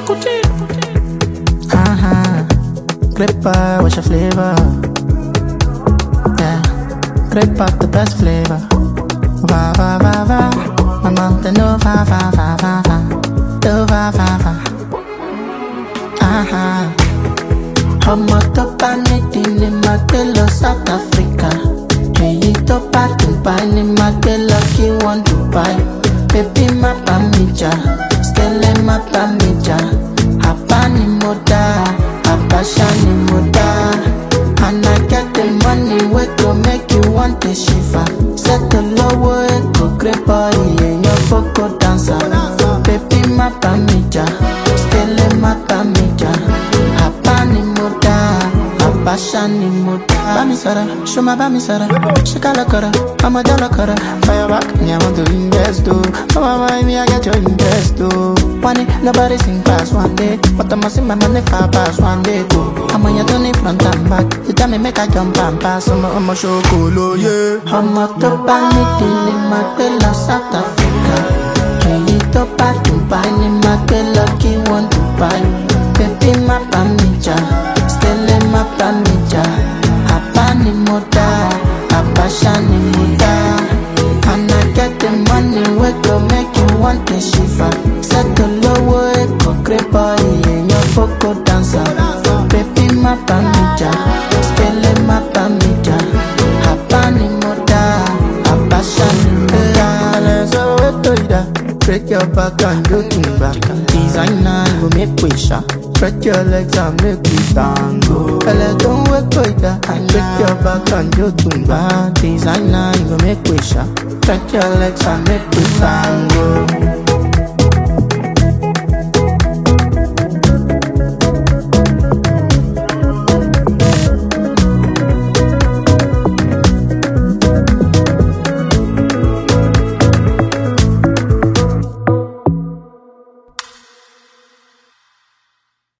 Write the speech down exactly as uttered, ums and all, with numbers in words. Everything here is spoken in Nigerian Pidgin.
Uh-huh. Gripper, what's your flavor? Yeah, Gripper, the best flavor. Va va va va, my mountain no va va va va va, do va va va. Uh-huh. Homo to paniti ni magelo South Africa. Hey to patumpa ni magelo ki want Dubai. Baby ma pamija, stele ma pamija. Hapa ni moda, hapa shani moda. And I get the money we go make you want the shiva. Set the low way go great boy in your poco dancer. Baby ma pamija, stele ma pamija. Hapa ni moda, hapa shani moda. Bami sara, shuma bami sara. Shikala kara, I'ma jala kara. Firework, me I want to invest too. Mama mind me I get your interest too. One day, nobody sing past one day. But I'ma see my money far past one day too. I'm on your Tony front and back. You tell me make I jump and pass. I'ma I'ma show colo, yeah. I'ma to bani dini magela South Africa. Hey to bani bani magela ki want to buy. Baby ma pamija, stele ma pamija. Hapa ni moda, hapa shani moda. And I get the money we go make you want the shiva. Set the low way go great boy in your poco dancer. Baby ma pamija, stele ma pamija. Hapa ni moda, hapa shani moda. Let's go to ida. Break your back and do things back. Designer go make wisha. Break your legs and make we tango. Let's don't wait for ida. Break your back and do things back. Designer go make wisha. Break your legs and make we tango.